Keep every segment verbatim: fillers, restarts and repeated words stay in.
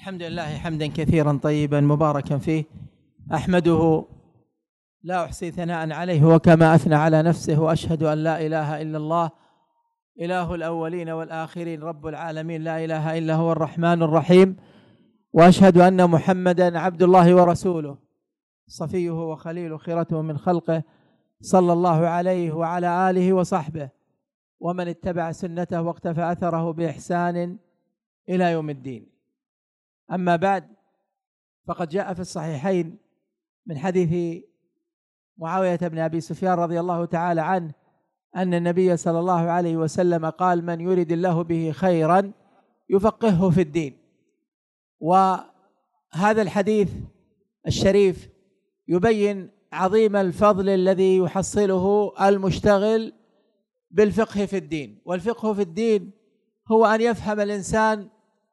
الحمد لله حمدا كثيرا طيبا مباركا فيه، أحمده لا أحصي ثناء عليه وكما أثنى على نفسه، وأشهد أن لا إله إلا الله إله الأولين والآخرين رب العالمين، لا إله إلا هو الرحمن الرحيم. وأشهد أن محمدا عبد الله ورسوله صفيه وخليل خيرته من خلقه، صلى الله عليه وعلى آله وصحبه ومن اتبع سنته واقتفى أثره بإحسان إلى يوم الدين. أما بعد، فقد جاء في الصحيحين من حديث معاوية بن أبي سفيان رضي الله تعالى عنه أن النبي صلى الله عليه وسلم قال: من يرد الله به خيرا يفقهه في الدين. وهذا الحديث الشريف يبين عظيم الفضل الذي يحصله المشتغل بالفقه في الدين. والفقه في الدين هو أن يفهم الإنسان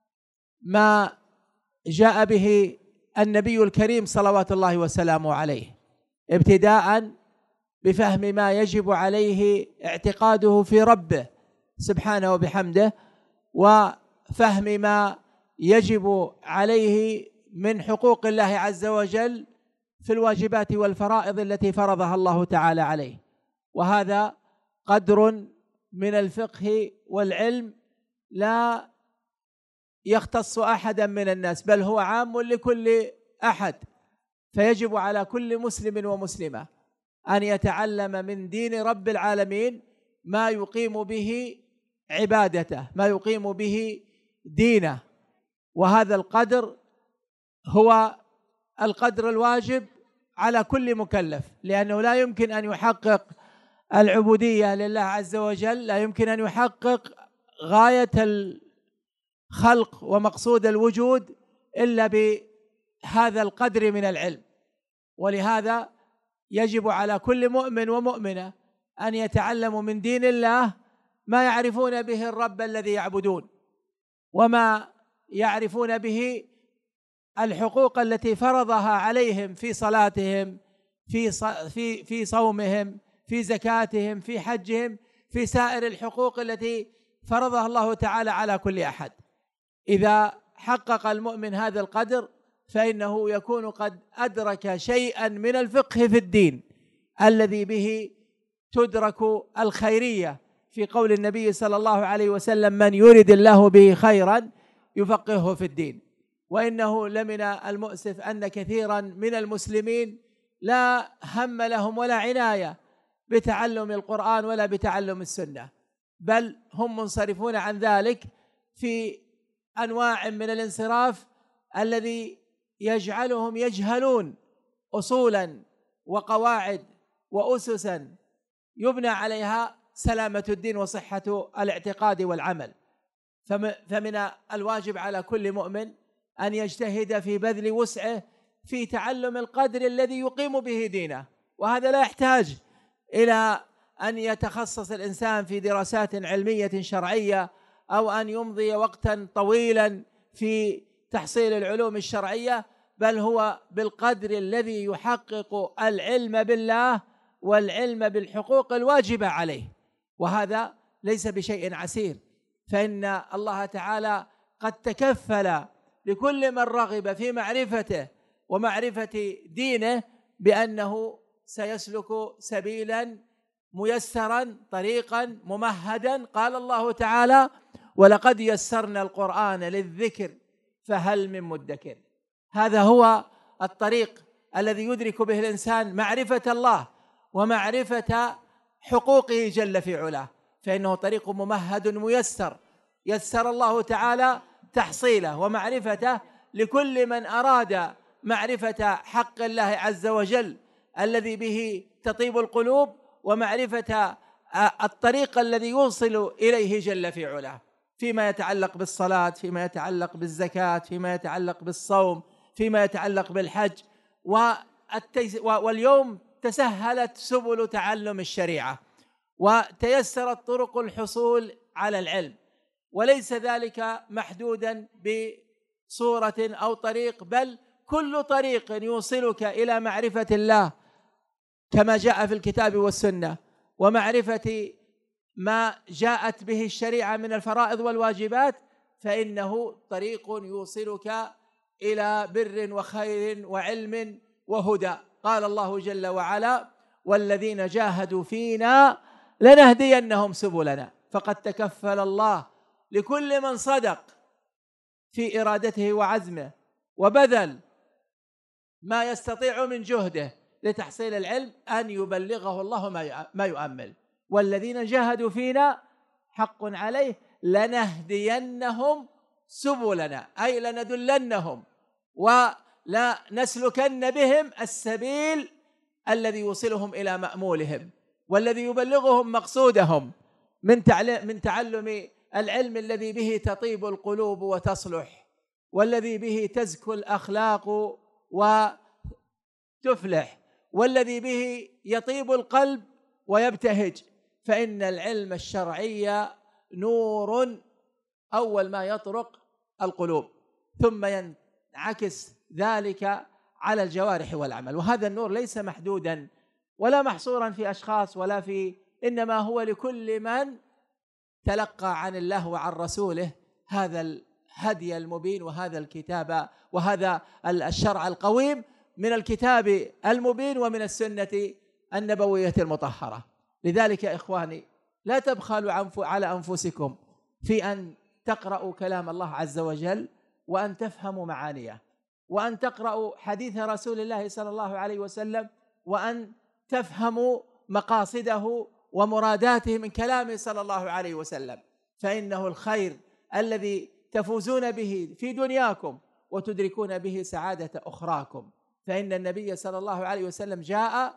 ما جاء به النبي الكريم صلوات الله وسلامه عليه، ابتداء بفهم ما يجب عليه اعتقاده في ربه سبحانه وبحمده، وفهم ما يجب عليه من حقوق الله عز وجل في الواجبات والفرائض التي فرضها الله تعالى عليه. وهذا قدر من الفقه والعلم لا يختص أحدا من الناس، بل هو عام لكل أحد. فيجب على كل مسلم ومسلمة أن يتعلم من دين رب العالمين ما يقيم به عبادته، ما يقيم به دينه. وهذا القدر هو القدر الواجب على كل مكلف، لأنه لا يمكن أن يحقق العبودية لله عز وجل، لا يمكن أن يحقق غاية الخلق ومقصود الوجود إلا بهذا القدر من العلم. ولهذا يجب على كل مؤمن ومؤمنة أن يتعلموا من دين الله ما يعرفون به الرب الذي يعبدون، وما يعرفون به الحقوق التي فرضها عليهم في صلاتهم، في في في صومهم، في زكاتهم، في حجهم، في سائر الحقوق التي فرضها الله تعالى على كل أحد. إذا حقق المؤمن هذا القدر فإنه يكون قد أدرك شيئا من الفقه في الدين الذي به تدرك الخيرية، في قول النبي صلى الله عليه وسلم: من يرد الله به خيرا يفقهه في الدين. وإنه لمن المؤسف أن كثيرا من المسلمين لا هم لهم ولا عناية بتعلم القرآن ولا بتعلم السنة، بل هم منصرفون عن ذلك في أنواع من الانصراف الذي يجعلهم يجهلون أصولا وقواعد وأسسا يبنى عليها سلامة الدين وصحة الاعتقاد والعمل. فمن الواجب على كل مؤمن أن يجتهد في بذل وسعه في تعلم القدر الذي يقيم به دينه، وهذا لا يحتاج إلى أن يتخصص الإنسان في دراسات علمية شرعية أو أن يمضي وقتا طويلا في تحصيل العلوم الشرعية، بل هو بالقدر الذي يحقق العلم بالله والعلم بالحقوق الواجبة عليه. وهذا ليس بشيء عسير، فإن الله تعالى قد تكفل لكل من رغب في معرفته ومعرفة دينه بأنه سيسلك سبيلا ميسرا، طريقا ممهدا. قال الله تعالى: ولقد يسرنا القرآن للذكر فهل من مدكر. هذا هو الطريق الذي يدرك به الإنسان معرفة الله ومعرفة حقوقه جل في علاه، فإنه طريق ممهد ميسر يسر الله تعالى تحصيله ومعرفته لكل من أراد معرفة حق الله عز وجل الذي به تطيب القلوب، ومعرفة الطريق الذي يوصل إليه جل في علاه، فيما يتعلق بالصلاة، فيما يتعلق بالزكاة، فيما يتعلق بالصوم، فيما يتعلق بالحج. واليوم تسهلت سبل تعلم الشريعة وتيسرت طرق الحصول على العلم، وليس ذلك محدودا بصورة أو طريق، بل كل طريق يوصلك إلى معرفة الله كما جاء في الكتاب والسنة، ومعرفة ما جاءت به الشريعة من الفرائض والواجبات، فإنه طريق يوصلك إلى بر وخير وعلم وهدى. قال الله جل وعلا: والذين جاهدوا فينا لنهدينهم سبلنا. فقد تكفل الله لكل من صدق في إرادته وعزمه وبذل ما يستطيع من جهده لتحصيل العلم أن يبلغه الله ما يؤمل. والذين جاهدوا فينا حق عليه لنهدينهم سبلنا، أي لندلنهم ولنسلكن بهم السبيل الذي يوصلهم إلى مأمولهم والذي يبلغهم مقصودهم من من تعلم العلم الذي به تطيب القلوب وتصلح، والذي به تزكو الأخلاق وتفلح، والذي به يطيب القلب ويبتهج. فإن العلم الشرعي نور أول ما يطرق القلوب، ثم ينعكس ذلك على الجوارح والعمل. وهذا النور ليس محدودا ولا محصورا في أشخاص ولا في، إنما هو لكل من تلقى عن الله وعن رسوله هذا الهدي المبين وهذا الكتاب وهذا الشرع القويم من الكتاب المبين ومن السنة النبوية المطهرة. لذلك يا إخواني لا تبخلوا على أنفسكم في أن تقرأوا كلام الله عز وجل وأن تفهموا معانيه، وأن تقرأوا حديث رسول الله صلى الله عليه وسلم، وأن تفهموا مقاصده ومراداته من كلامه صلى الله عليه وسلم، فإنه الخير الذي تفوزون به في دنياكم وتدركون به سعادة أخراكم. فإن النبي صلى الله عليه وسلم جاء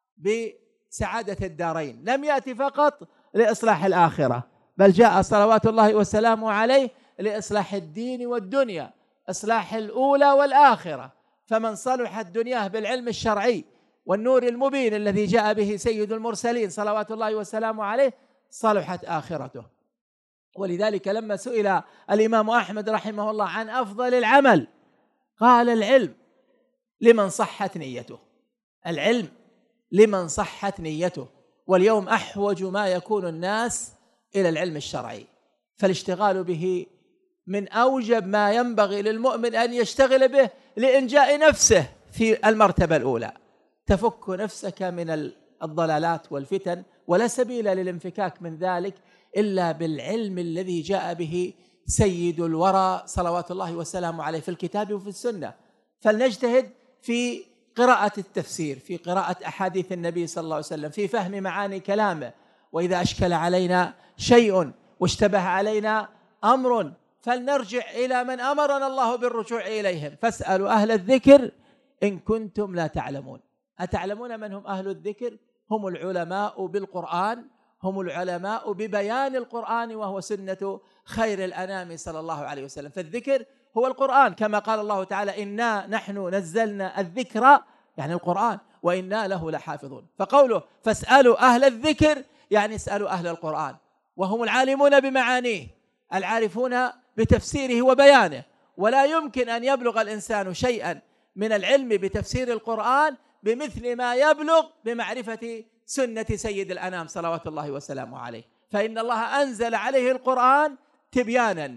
بسعادة الدارين، لم يأتي فقط لإصلاح الآخرة، بل جاء صلوات الله وسلامه عليه لإصلاح الدين والدنيا، إصلاح الأولى والآخرة. فمن صلحت دنياه بالعلم الشرعي والنور المبين الذي جاء به سيد المرسلين صلوات الله وسلامه عليه صلحت آخرته. ولذلك لما سئل الإمام أحمد رحمه الله عن أفضل العمل قال: العلم لمن صحت نيته. العلم لمن صحت نيته. واليوم أحوج ما يكون الناس إلى العلم الشرعي، فالاشتغال به من أوجب ما ينبغي للمؤمن أن يشتغل به لإنجاء نفسه في المرتبة الأولى. تفك نفسك من الضلالات والفتن، ولا سبيل للانفكاك من ذلك إلا بالعلم الذي جاء به سيد الورى صلوات الله وسلامه عليه في الكتاب وفي السنة. فلنجتهد في قراءة التفسير، في قراءة أحاديث النبي صلى الله عليه وسلم، في فهم معاني كلامه. وإذا أشكل علينا شيء واشتبه علينا أمر فلنرجع إلى من أمرنا الله بالرجوع إليهم، فاسألوا أهل الذكر إن كنتم لا تعلمون. أتعلمون من هم أهل الذكر؟ هم العلماء بالقرآن، هم العلماء ببيان القرآن، وهو سنة خير الأنام صلى الله عليه وسلم. فالذكر هو القرآن، كما قال الله تعالى: إنا نحن نزلنا الذكر، يعني القرآن، وإنا له لحافظون. فقوله فاسألوا أهل الذكر يعني اسألوا أهل القرآن، وهم العالمون بمعانيه العارفون بتفسيره وبيانه. ولا يمكن أن يبلغ الإنسان شيئا من العلم بتفسير القرآن بمثل ما يبلغ بمعرفة سنة سيد الأنام صلوات الله وسلامه عليه. فإن الله أنزل عليه القرآن تبيانا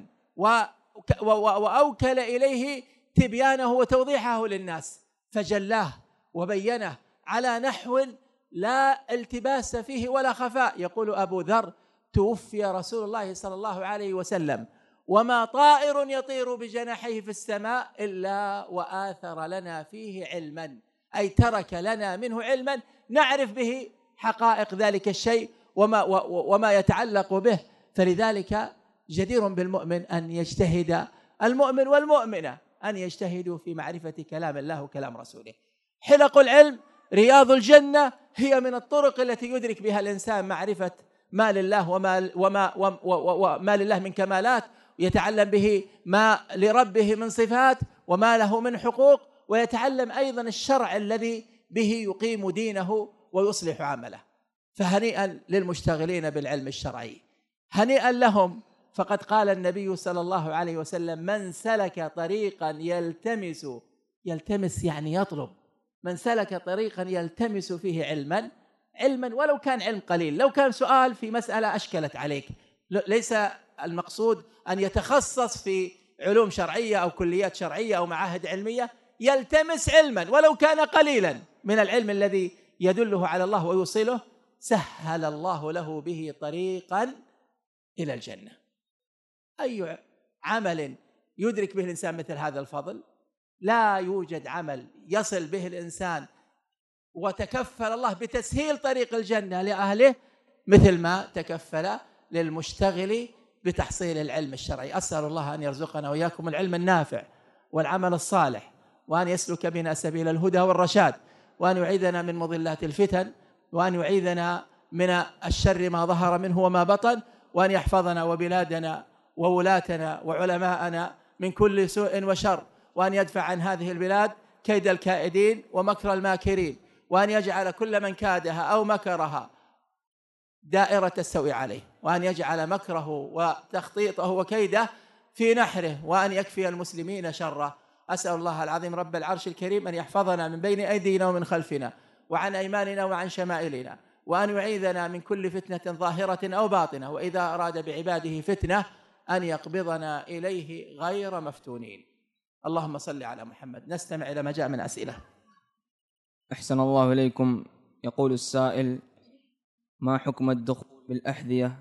وأوكل إليه تبيانه وتوضيحه للناس، فجلاه وبينه على نحو لا التباس فيه ولا خفاء. يقول أبو ذر: توفي رسول الله صلى الله عليه وسلم وما طائر يطير بجناحيه في السماء إلا وآثر لنا فيه علما، أي ترك لنا منه علما نعرف به حقائق ذلك الشيء وما, وما يتعلق به. فلذلك جدير بالمؤمن أن يجتهد، المؤمن والمؤمنة أن يجتهدوا في معرفة كلام الله وكلام رسوله. حلق العلم رياض الجنة هي من الطرق التي يدرك بها الإنسان معرفة ما لله وما, وما, وما, وما لله من كمالات، ويتعلم به ما لربه من صفات وما له من حقوق، ويتعلم أيضا الشرع الذي به يقيم دينه ويصلح عمله. فهنيئا للمشتغلين بالعلم الشرعي، هنيئا لهم. فقد قال النبي صلى الله عليه وسلم: من سلك طريقا يلتمس يلتمس يعني يطلب من سلك طريقا يلتمس فيه علما علما ولو كان علم قليل، لو كان سؤال في مسألة أشكلت عليك، ليس المقصود أن يتخصص في علوم شرعية أو كليات شرعية أو معاهد علمية، يلتمس علما ولو كان قليلا من العلم الذي يدله على الله ويوصله، سهل الله له به طريقا إلى الجنة. أي عمل يدرك به الإنسان مثل هذا الفضل؟ لا يوجد عمل يصل به الإنسان وتكفل الله بتسهيل طريق الجنة لأهله مثل ما تكفل للمشتغل بتحصيل العلم الشرعي. أسأل الله أن يرزقنا وإياكم العلم النافع والعمل الصالح، وأن يسلك بنا سبيل الهدى والرشاد، وأن يعيذنا من مضلات الفتن، وأن يعيذنا من الشر ما ظهر منه وما بطن، وأن يحفظنا وبلادنا وولاتنا وعلماءنا من كل سوء وشر، وأن يدفع عن هذه البلاد كيد الكائدين ومكر الماكرين، وأن يجعل كل من كادها أو مكرها دائرة السوء عليه، وأن يجعل مكره وتخطيطه وكيده في نحره، وأن يكفي المسلمين شره. أسأل الله العظيم رب العرش الكريم أن يحفظنا من بين أيدينا ومن خلفنا وعن أيماننا وعن شمائلنا، وأن يعيذنا من كل فتنة ظاهرة أو باطنة، وإذا أراد بعباده فتنة أن يقبضنا إليه غير مفتونين. اللهم صل على محمد. نستمع إلى ما جاء من أسئلة. أحسن الله إليكم. يقول السائل: ما حكم الدخول بالأحذية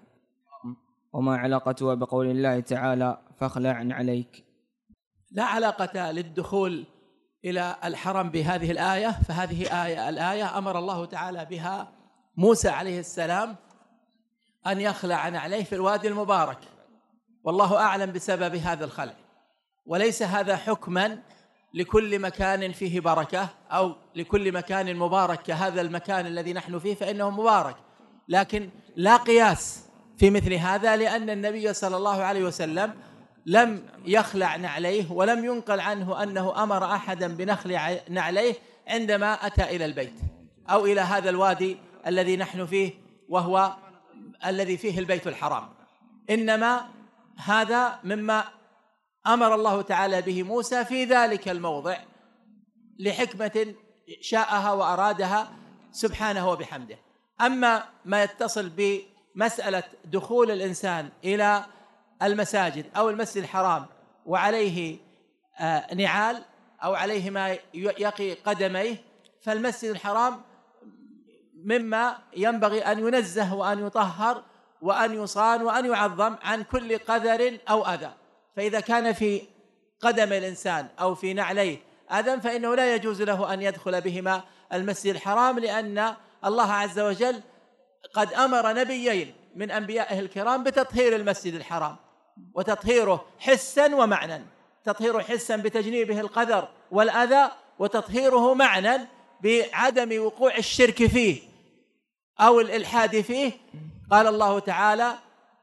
وما علاقتها بقول الله تعالى فاخلع عليك؟ لا علاقة للدخول إلى الحرم بهذه الآية، فهذه آية الآية أمر الله تعالى بها موسى عليه السلام أن يخلع عليه في الوادي المبارك، والله أعلم بسبب هذا الخلع، وليس هذا حكما لكل مكان فيه بركة أو لكل مكان مبارك كهذا المكان الذي نحن فيه فإنه مبارك، لكن لا قياس في مثل هذا، لأن النبي صلى الله عليه وسلم لم يخلع نعليه، ولم ينقل عنه أنه أمر أحدا بنخلع نعليه عندما أتى إلى البيت أو إلى هذا الوادي الذي نحن فيه وهو الذي فيه البيت الحرام، إنما هذا مما أمر الله تعالى به موسى في ذلك الموضع لحكمة شاءها وأرادها سبحانه وبحمده. أما ما يتصل بمسألة دخول الإنسان إلى المساجد أو المسجد الحرام وعليه نعال أو عليه ما يقي قدميه، فالمسجد الحرام مما ينبغي أن ينزه وأن يطهر وأن يصان وأن يعظم عن كل قذر أو أذى، فإذا كان في قدم الإنسان أو في نعليه أذى فإنه لا يجوز له أن يدخل بهما المسجد الحرام، لأن الله عز وجل قد أمر نبيين من أنبيائه الكرام بتطهير المسجد الحرام، وتطهيره حسا ومعنى، تطهيره حسا بتجنيبه القذر والأذى، وتطهيره معنى بعدم وقوع الشرك فيه أو الإلحاد فيه. قال الله تعالى: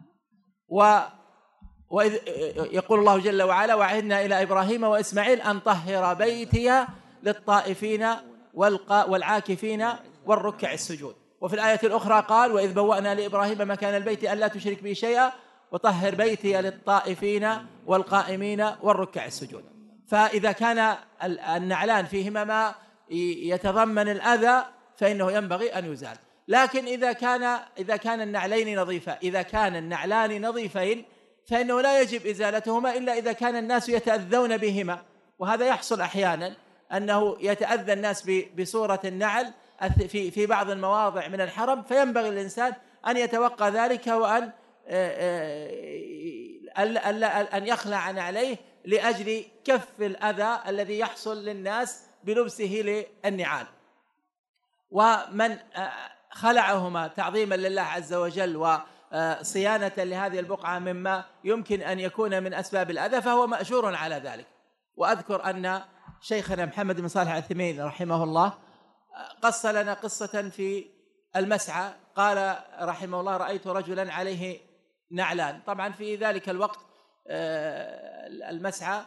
و وإذ يقول الله جل وعلا: وعهدنا إلى إبراهيم وإسماعيل أن طهر بيتي للطائفين والعاكفين والركع السجود. وفي الآية الأخرى قال: وإذ بوأنا لإبراهيم مكان البيت ألا تشرك بي شيئا وطهر بيتي للطائفين والقائمين والركع السجود. فإذا كان النعلان فيهما ما يتضمن الأذى فإنه ينبغي أن يزال، لكن إذا كان إذا كان النعلين نظيفة إذا كان النعلان نظيفين فإنه لا يجب إزالتهما إلا إذا كان الناس يتأذون بهما، وهذا يحصل أحيانا أنه يتأذى الناس بصورة النعل في في بعض المواضع من الحرم، فينبغي الإنسان أن يتوقى ذلك وأن أن يخلع عليه لأجل كف الأذى الذي يحصل للناس بلبسه للنعال. ومن خلعهما تعظيما لله عز وجل وصيانة لهذه البقعة مما يمكن أن يكون من أسباب الأذى فهو مأجور على ذلك. وأذكر أن شيخنا محمد بن صالح العثيمين رحمه الله قص لنا قصة في المسعى، قال رحمه الله: رأيت رجلا عليه نعلان. طبعا في ذلك الوقت المسعى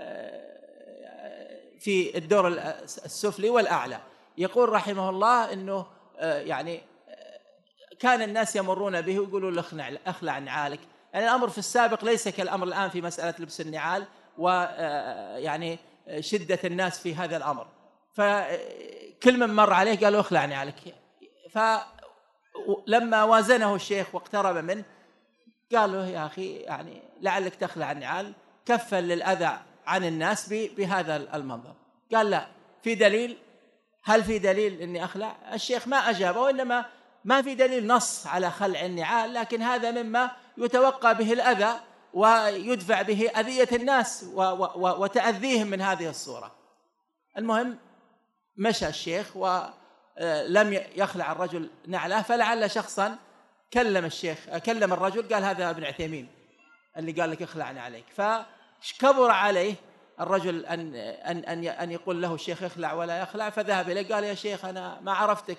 في الدور السفلي والأعلى. يقول رحمه الله أنه يعني كان الناس يمرون به ويقولوا له اخلع نعالك. يعني الأمر في السابق ليس كالأمر الآن في مسألة لبس النعال ويعني شدة الناس في هذا الأمر، فكل من مر عليه قالوا اخلع نعالك. فلما وازنه الشيخ واقترب منه قال له يا أخي يعني لعلك تخلع النعال كفا للأذى عن الناس بهذا المنظر. قال لا، في دليل؟ هل في دليل أني أخلع؟ الشيخ ما أجابه، وإنما ما في دليل نص على خلع النعال، لكن هذا مما يتوقى به الأذى ويدفع به أذية الناس وتأذيهم من هذه الصورة. المهم مشى الشيخ ولم يخلع الرجل نعله، فلعل شخصا كلم الشيخ كلم الرجل قال هذا ابن عثيمين اللي قال لك اخلعنا عليك، فكبر عليه الرجل أن, أن, أن, أن يقول له الشيخ اخلع ولا يخلع، فذهب إليه قال يا شيخ أنا ما عرفتك،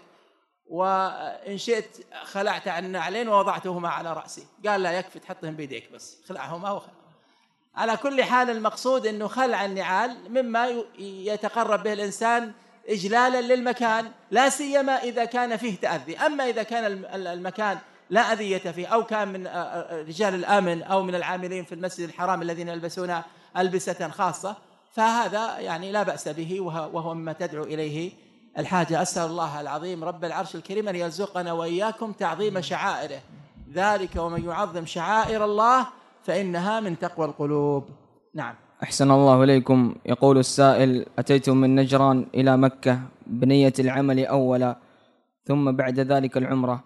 وإن شئت خلعت عن النعلين ووضعتهما على رأسي. قال لا يكفي تحطهم بيديك بس، خلعهما وخلع. على كل حال المقصود أنه خلع النعال مما يتقرب به الإنسان إجلالا للمكان، لا سيما إذا كان فيه تأذي. أما إذا كان المكان لا أذية فيه، أو كان من رجال الأمن أو من العاملين في المسجد الحرام الذين يلبسون ألبسة خاصة، فهذا يعني لا بأس به، وهو مما تدعو إليه الحاجة. أسأل الله العظيم رب العرش الكريم أن يرزقنا وإياكم تعظيم شعائره، ذلك ومن يعظم شعائر الله فإنها من تقوى القلوب. نعم. أحسن الله إليكم. يقول السائل: أتيت من نجران إلى مكة بنية العمل أولا، ثم بعد ذلك العمرة،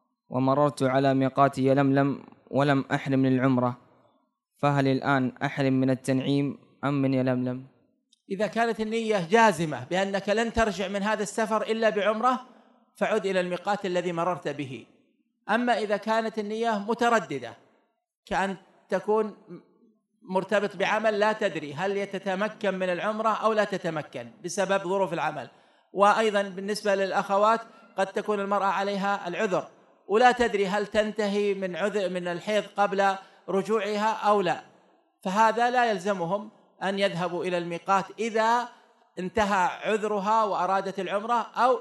ومررت على ميقات يلملم ولم أحرم من العمرة، فهل الآن أحرم من التنعيم أم من يلملم؟ إذا كانت النية جازمة بأنك لن ترجع من هذا السفر إلا بعمرة، فعد إلى الميقات الذي مررت به. أما إذا كانت النية مترددة، كأن تكون مرتبط بعمل لا تدري هل يتتمكن من العمرة أو لا تتمكن بسبب ظروف العمل، وأيضا بالنسبة للأخوات قد تكون المرأة عليها العذر ولا تدري هل تنتهي من عذر من الحيض قبل رجوعها أو لا، فهذا لا يلزمهم أن يذهبوا إلى الميقات إذا انتهى عذرها وأرادت العمرة، أو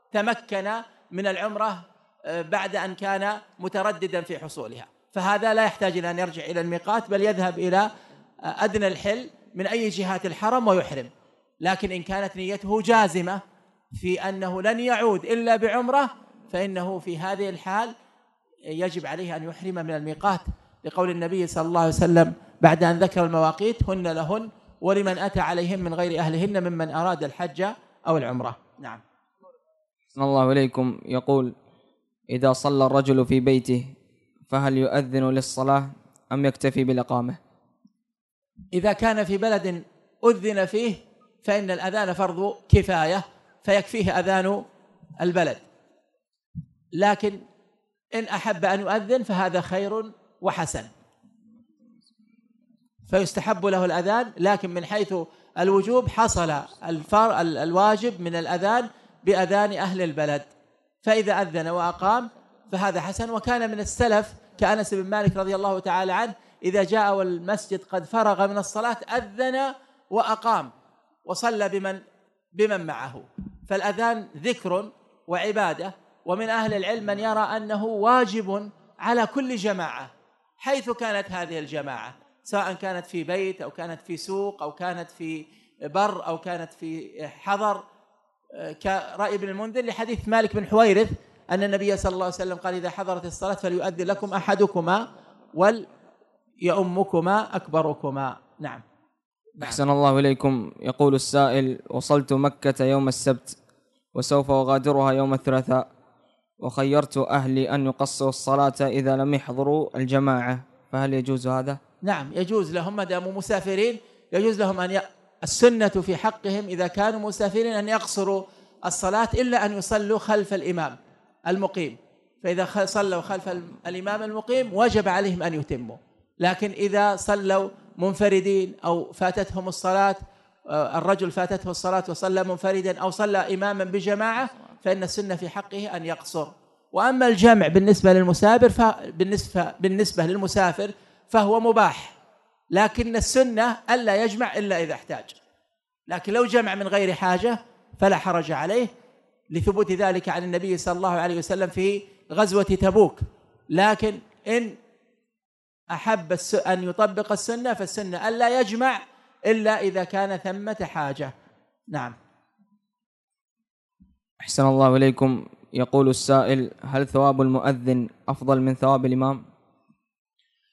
تمكن من العمرة بعد أن كان مترددا في حصولها، فهذا لا يحتاج إلى أن يرجع إلى الميقات، بل يذهب إلى أدنى الحل من أي جهات الحرم ويحرم. لكن إن كانت نيته جازمة في أنه لن يعود إلا بعمرة، فإنه في هذه الحال يجب عليه أن يحرم من الميقات، لقول النبي صلى الله عليه وسلم بعد أن ذكر المواقيت: هن لهن ولمن أتى عليهم من غير أهلهن ممن أراد الحج أو العمرة. نعم. صلى الله عليكم. يقول: إذا صلى الرجل في بيته فهل يؤذن للصلاة أم يكتفي بالإقامة؟ إذا كان في بلد أذن فيه فإن الأذان فرض كفاية، فيكفيه أذان البلد، لكن إن أحب أن يؤذن فهذا خير وحسن، فيستحب له الأذان، لكن من حيث الوجوب حصل الفر الواجب من الأذان بأذان أهل البلد، فإذا أذن وأقام فهذا حسن. وكان من السلف كأنس بن مالك رضي الله تعالى عنه إذا جاء والمسجد قد فرغ من الصلاة أذن وأقام وصلى بمن بمن معه، فالأذان ذكر وعبادة. ومن أهل العلم من يرى أنه واجب على كل جماعة حيث كانت هذه الجماعة، سواء كانت في بيت أو كانت في سوق أو كانت في بر أو كانت في حضر، كرأي ابن المنذر لحديث مالك بن حويرث أن النبي صلى الله عليه وسلم قال: إذا حضرت الصلاة فليؤذن لكم أحدكما وليؤمكما أكبركما. نعم. أحسن الله إليكم. يقول السائل: وصلت مكة يوم السبت وسوف أغادرها يوم الثلاثاء، وخيرت أهلي أن يقصروا الصلاة إذا لم يحضروا الجماعة، فهل يجوز هذا؟ نعم يجوز لهم، ما داموا مسافرين يجوز لهم أن ي... السنة في حقهم إذا كانوا مسافرين أن يقصروا الصلاة إلا أن يصلوا خلف الإمام المقيم، فإذا صلوا خلف الإمام المقيم وجب عليهم أن يتموا. لكن إذا صلوا منفردين أو فاتتهم الصلاة، الرجل فاتته الصلاة وصلى منفردا أو صلى إماما بجماعة، فإن السنة في حقه أن يقصر. وأما الجمع بالنسبة للمسافر فبالنسبة بالنسبة للمسافر فهو مباح، لكن السنة ألا يجمع إلا إذا احتاج، لكن لو جمع من غير حاجة فلا حرج عليه، لثبوت ذلك عن النبي صلى الله عليه وسلم في غزوة تبوك. لكن إن أحب أن يطبق السنة فالسنة ألا يجمع إلا إذا كان ثمة حاجة. نعم. أحسن الله إليكم. يقول السائل: هل ثواب المؤذن أفضل من ثواب الإمام؟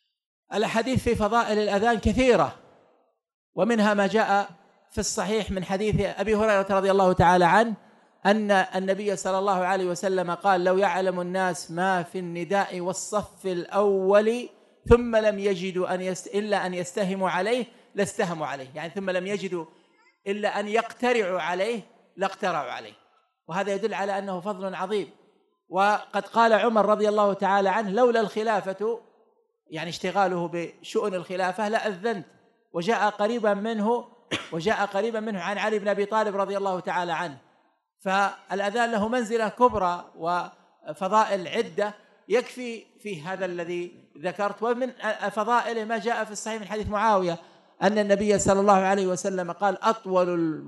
الأحاديث في فضائل الأذان كثيرة، ومنها ما جاء في الصحيح من حديث أبي هريرة رضي الله تعالى عنه أن النبي صلى الله عليه وسلم قال: لو يعلم الناس ما في النداء والصف الأول ثم لم يجدوا أن يست... إلا أن يستهموا عليه لاستهموا عليه، يعني ثم لم يجدوا إلا أن يقترعوا عليه لاقترعوا عليه. وهذا يدل على أنه فضل عظيم. وقد قال عمر رضي الله تعالى عنه: لولا الخلافة، يعني اشتغاله بشؤون الخلافة، لأذنت. وجاء قريبا منه وجاء قريبا منه عن علي بن أبي طالب رضي الله تعالى عنه. فالأذان له منزلة كبرى وفضائل عدة، يكفي في هذا الذي ذكرت. ومن فضائله ما جاء في الصحيح من حديث معاوية أن النبي صلى الله عليه وسلم قال: أطول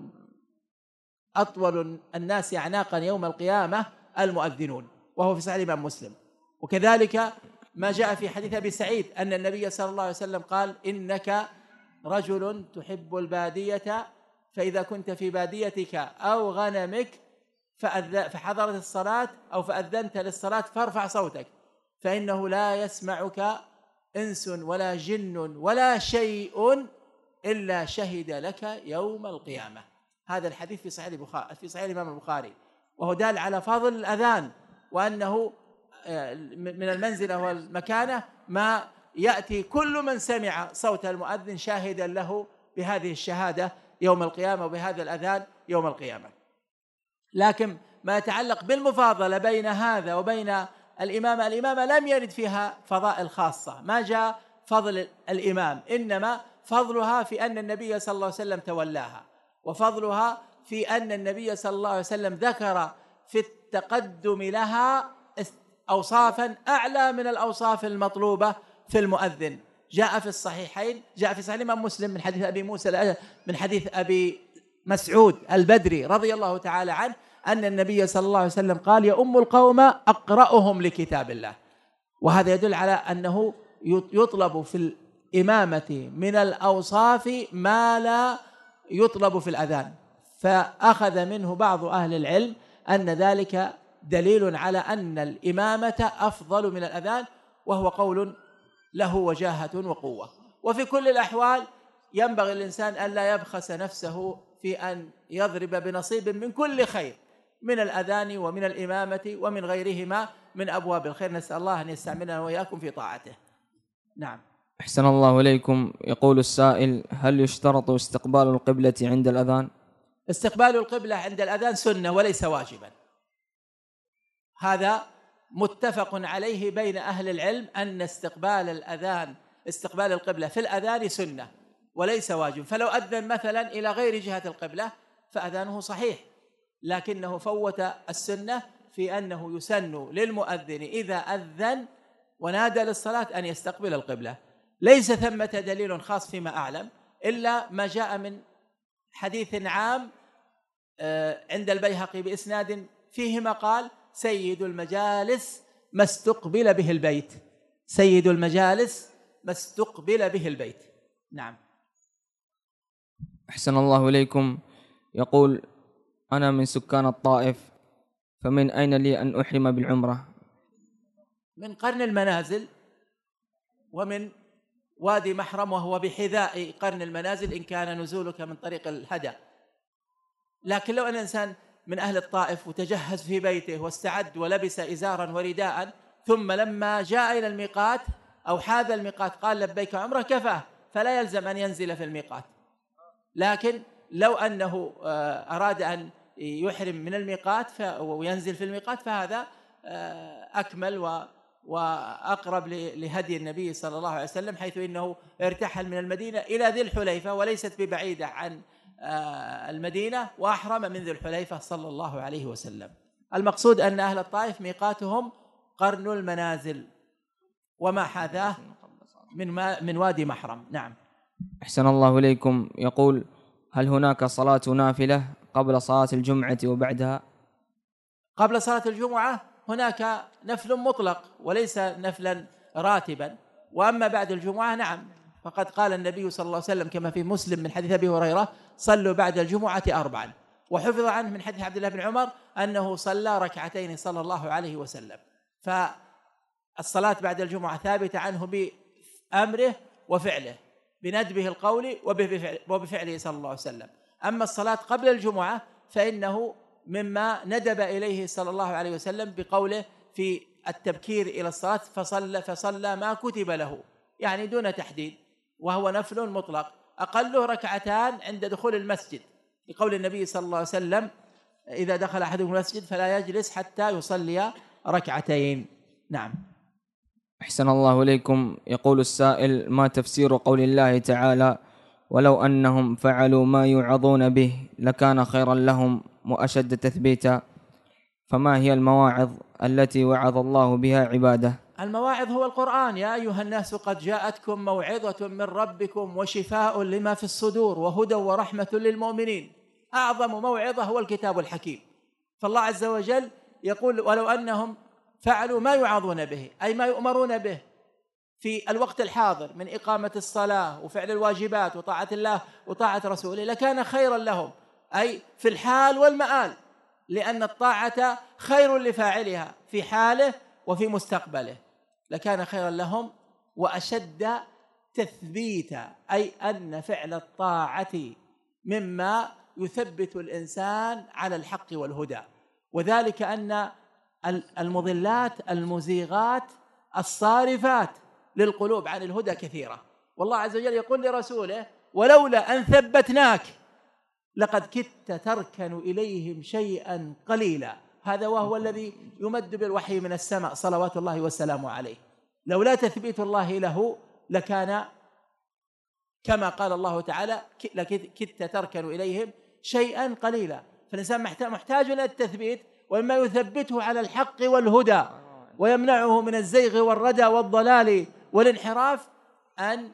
أطول الناس أعناقا يوم القيامة المؤذنون، وهو في صحيح الإمام مسلم. وكذلك ما جاء في حديث أبي سعيد أن النبي صلى الله عليه وسلم قال: إنك رجل تحب البادية، فإذا كنت في باديتك أو غنمك فحضرت الصلاة أو فأذنت للصلاة فارفع صوتك، فإنه لا يسمعك إنس ولا جن ولا شيء إلا شهد لك يوم القيامة. هذا الحديث في صحيح البخاري في صحيح الإمام البخاري، وهو دال على فضل الأذان، وأنه من المنزلة والمكانة ما يأتي كل من سمع صوت المؤذن شاهدا له بهذه الشهادة يوم القيامة وبهذا الأذان يوم القيامة. لكن ما يتعلق بالمفاضلة بين هذا وبين الإمامة، الإمامة لم يرد فيها فضائل خاصة، ما جاء فضل الإمام، إنما فضلها في أن النبي صلى الله عليه وسلم تولاها، وفضلها في أن النبي صلى الله عليه وسلم ذكر في التقدم لها أوصافا أعلى من الأوصاف المطلوبة في المؤذن. جاء في الصحيحين، جاء في صحيح الإمام مسلم من حديث أبي موسى من حديث أبي مسعود البدري رضي الله تعالى عنه أن النبي صلى الله عليه وسلم قال: يؤم القوم أقرأهم لكتاب الله. وهذا يدل على أنه يطلب في الإمامة من الأوصاف ما لا يطلب في الأذان. فأخذ منه بعض أهل العلم أن ذلك دليل على أن الإمامة أفضل من الأذان، وهو قول له وجاهة وقوة. وفي كل الأحوال ينبغي الإنسان أن لا يبخس نفسه في أن يضرب بنصيب من كل خير، من الأذان ومن الإمامة ومن غيرهما من أبواب الخير. نسأل الله أن يستعملنا وإياكم في طاعته. نعم. أحسن الله إليكم. يقول السائل: هل يشترط استقبال القبلة عند الأذان؟ استقبال القبلة عند الأذان سنة وليس واجبا، هذا متفق عليه بين أهل العلم أن استقبال الأذان استقبال القبلة في الأذان سنة وليس واجب. فلو أذن مثلا إلى غير جهة القبلة فأذانه صحيح، لكنه فوت السنة في أنه يسن للمؤذن إذا أذن ونادى للصلاة أن يستقبل القبلة. ليس ثمة دليل خاص فيما أعلم إلا ما جاء من حديث عام عند البيهقي بإسناد فيه ما قال: سيد المجالس ما استقبل به البيت، سيد المجالس ما استقبل به البيت. نعم. أحسن الله إليكم. يقول: أنا من سكان الطائف، فمن أين لي أن أحرم بالعمرة؟ من قرن المنازل ومن وادي محرم، وهو بحذاء قرن المنازل إن كان نزولك من طريق الهدى. لكن لو أن الإنسان من أهل الطائف وتجهز في بيته واستعد ولبس إزارا ورداء، ثم لما جاء إلى الميقات أو حاذ الميقات قال لبيك عمرة، كفاه، فلا يلزم أن ينزل في الميقات. لكن لو أنه أراد أن يحرم من الميقات وينزل في الميقات فهذا أكمل وأقرب لهدي النبي صلى الله عليه وسلم، حيث إنه ارتحل من المدينة إلى ذي الحليفة وليست ببعيدة عن المدينة، وأحرم من ذي الحليفة صلى الله عليه وسلم. المقصود أن أهل الطائف ميقاتهم قرن المنازل وما حاذاه من من وادي محرم. نعم. أحسن الله إليكم. يقول: هل هناك صلاة نافلة قبل صلاة الجمعة وبعدها؟ قبل صلاة الجمعة هناك نفل مطلق وليس نفلا راتبا، وأما بعد الجمعة نعم، فقد قال النبي صلى الله عليه وسلم كما في مسلم من حديث أبي هريرة: صلوا بعد الجمعة أربعا. وحفظ عنه من حديث عبد الله بن عمر أنه صلى ركعتين صلى الله عليه وسلم. فالصلاة بعد الجمعة ثابتة عنه أمره وفعله، بندبه القول وبفعله صلى الله عليه وسلم. أما الصلاة قبل الجمعة فإنه مما ندب إليه صلى الله عليه وسلم بقوله في التبكير إلى الصلاة فصلى فصلى ما كتب له، يعني دون تحديد، وهو نفل مطلق أقله ركعتان عند دخول المسجد، لقول النبي صلى الله عليه وسلم إذا دخل أحدكم المسجد فلا يجلس حتى يصلي ركعتين. نعم. أحسن الله إليكم. يقول السائل: ما تفسير قول الله تعالى: ولو أنهم فعلوا ما يوعظون به لكان خيرا لهم وأشد تثبيتا؟ فما هي المواعظ التي وعظ الله بها عباده؟ المواعظ هو القرآن: يا أيها الناس قد جاءتكم موعظة من ربكم وشفاء لما في الصدور وهدى ورحمة للمؤمنين. أعظم موعظة هو الكتاب الحكيم. فالله عز وجل يقول: ولو أنهم فعلوا ما يوعظون به، أي ما يؤمرون به في الوقت الحاضر من إقامة الصلاة وفعل الواجبات وطاعة الله وطاعة رسوله لكان خيرا لهم، أي في الحال والمآل، لأن الطاعة خير لفاعلها في حاله وفي مستقبله، لكان خيرا لهم وأشد تثبيتا، أي أن فعل الطاعة مما يثبت الإنسان على الحق والهدى، وذلك أن المضلات المزيغات الصارفات للقلوب عن الهدى كثيرة. والله عز وجل يقول لرسوله: ولولا أن ثبتناك لقد كدت تركن إليهم شيئا قليلا. هذا وهو الذي يمد بالوحي من السماء صلوات الله وسلامه عليه. لولا تثبيت الله له لكان كما قال الله تعالى: كدت تركن إليهم شيئا قليلا. فالإنسان محتاج إلى التثبيت، ومما يثبته على الحق والهدى ويمنعه من الزيغ والردى والضلال والانحراف أن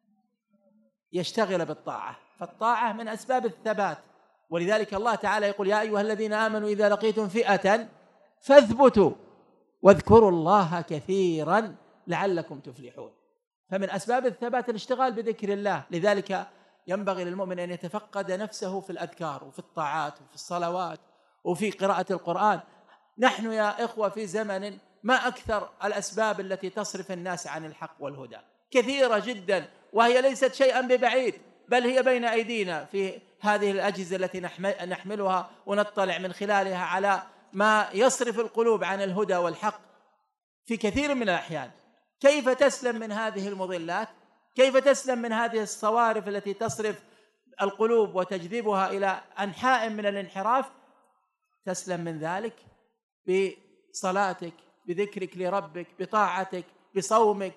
يشتغل بالطاعة، فالطاعة من أسباب الثبات. ولذلك الله تعالى يقول: يا أيها الذين آمنوا إذا لقيتم فئة فاثبتوا واذكروا الله كثيرا لعلكم تفلحون. فمن أسباب الثبات الاشتغال بذكر الله. لذلك ينبغي للمؤمن أن يتفقد نفسه في الأذكار وفي الطاعات وفي الصلوات وفي قراءة القرآن. نحن يا إخوة في زمن ما أكثر الأسباب التي تصرف الناس عن الحق والهدى، كثيرة جدا، وهي ليست شيئا ببعيد، بل هي بين أيدينا في هذه الأجهزة التي نحملها ونطلع من خلالها على ما يصرف القلوب عن الهدى والحق في كثير من الأحيان. كيف تسلم من هذه المضلات؟ كيف تسلم من هذه الصوارف التي تصرف القلوب وتجذبها إلى أنحاء من الانحراف؟ تسلم من ذلك بصلاتك، بذكرك لربك، بطاعتك، بصومك.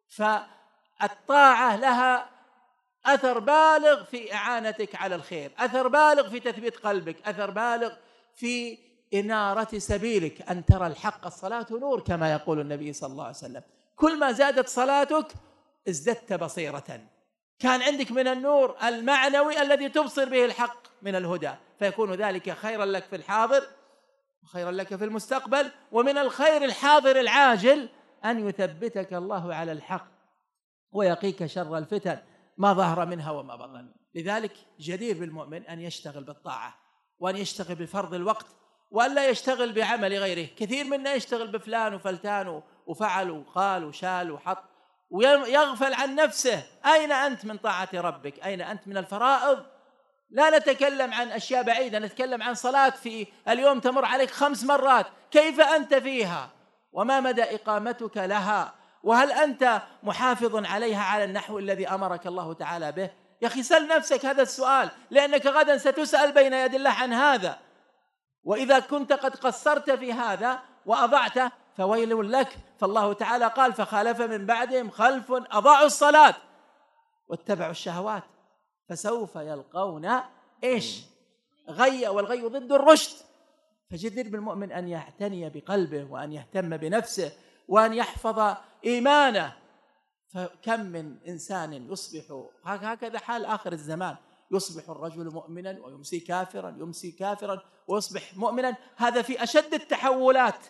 فالطاعة لها أثر بالغ في إعانتك على الخير، أثر بالغ في تثبيت قلبك، أثر بالغ في إنارة سبيلك، أن ترى الحق. الصلاة نور كما يقول النبي صلى الله عليه وسلم. كل ما زادت صلاتك ازددت بصيرة، كان عندك من النور المعنوي الذي تبصر به الحق من الهدى، فيكون ذلك خيرا لك في الحاضر وخيرا لك في المستقبل. ومن الخير الحاضر العاجل أن يثبتك الله على الحق ويقيك شر الفتن ما ظهر منها وما بطن. لذلك جدير بالمؤمن أن يشتغل بالطاعة، وأن يشتغل بفرض الوقت، وأن لا يشتغل بعمل غيره. كثير منا يشتغل بفلان وفلتان وفعل وقال وشال وحط ويغفل عن نفسه. أين أنت من طاعة ربك؟ أين أنت من الفرائض؟ لا نتكلم عن أشياء بعيدة، نتكلم عن صلاة في اليوم تمر عليك خمس مرات، كيف أنت فيها؟ وما مدى إقامتك لها؟ وهل أنت محافظ عليها على النحو الذي أمرك الله تعالى به؟ يا أخي سل نفسك هذا السؤال، لأنك غدا ستسأل بين يد الله عن هذا. وإذا كنت قد قصرت في هذا وأضعته فويل لك. فالله تعالى قال: فخالف من بعدهم خلف أضاعوا الصلاة واتبعوا الشهوات فسوف يلقون إيش؟ غي، والغي ضد الرشد. فجدير بالمؤمن أن يعتني بقلبه وأن يهتم بنفسه وأن يحفظ إيمانه. فكم من إنسان يصبح هكذا حال آخر الزمان، يصبح الرجل مؤمنا ويمسي كافرا، يمسي كافرا ويصبح مؤمنا. هذا في أشد التحولات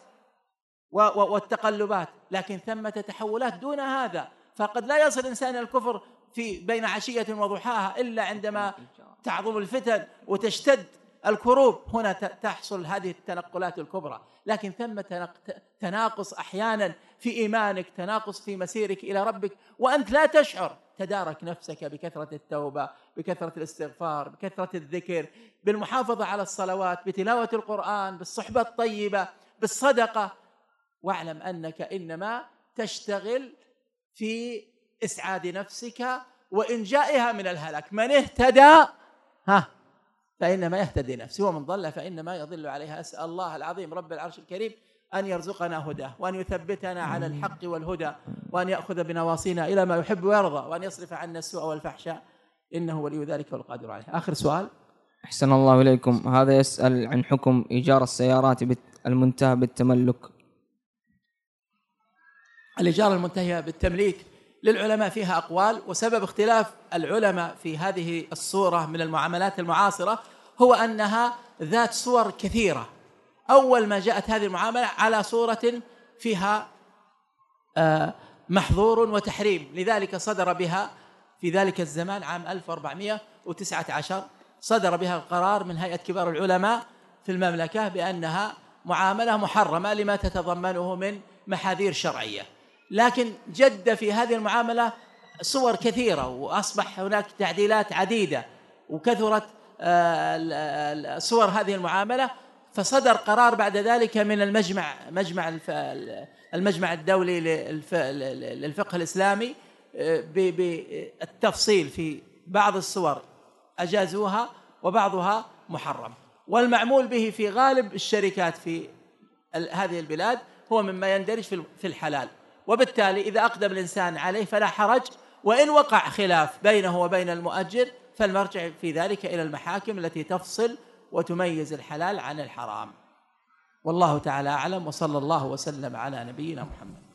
والتقلبات، لكن ثمة تحولات دون هذا. فقد لا يصل إنسان الكفر في بين عشية وضحاها إلا عندما تعظم الفتن وتشتد الكروب هنا تحصل هذه التنقلات الكبرى، لكن ثم تناقص أحيانا في إيمانك، تناقص في مسيرك إلى ربك وأنت لا تشعر. تدارك نفسك بكثرة التوبة، بكثرة الاستغفار، بكثرة الذكر، بالمحافظة على الصلوات، بتلاوة القرآن، بالصحبة الطيبة، بالصدقة. واعلم أنك إنما تشتغل في إسعاد نفسك وإنجائها من الهلاك. من اهتدى ها فإنما يهتدي نفسه، ومن ضل فإنما يضل عليها. أسأل الله العظيم رب العرش الكريم أن يرزقنا هداه، وأن يثبتنا على الحق والهدى، وأن يأخذ بنواصينا إلى ما يحب ويرضى، وأن يصرف عنا السوء والفحشاء، إنه ولي ذلك والقادر عليه. آخر سؤال. أحسن الله إليكم. هذا يسأل عن حكم إيجار السيارات المنتهى بالتملك. الإيجار المنتهية بالتمليك للعلماء فيها أقوال، وسبب اختلاف العلماء في هذه الصورة من المعاملات المعاصرة هو أنها ذات صور كثيرة. أول ما جاءت هذه المعاملة على صورة فيها محظور وتحريم، لذلك صدر بها في ذلك الزمان عام ألف وأربعمائة وتسعة عشر صدر بها القرار من هيئة كبار العلماء في المملكة بأنها معاملة محرمة لما تتضمنه من محاذير شرعية. لكن جد في هذه المعاملة صور كثيرة، وأصبح هناك تعديلات عديدة، وكثرت صور هذه المعاملة، فصدر قرار بعد ذلك من المجمع مجمع المجمع الدولي للفقه الإسلامي بالتفصيل في بعض الصور أجازوها وبعضها محرم. والمعمول به في غالب الشركات في هذه البلاد هو مما يندرج في الحلال، وبالتالي إذا أقدم الإنسان عليه فلا حرج، وإن وقع خلاف بينه وبين المؤجر فالمرجع في ذلك إلى المحاكم التي تفصل وتميز الحلال عن الحرام. والله تعالى أعلم، وصلى الله وسلم على نبينا محمد.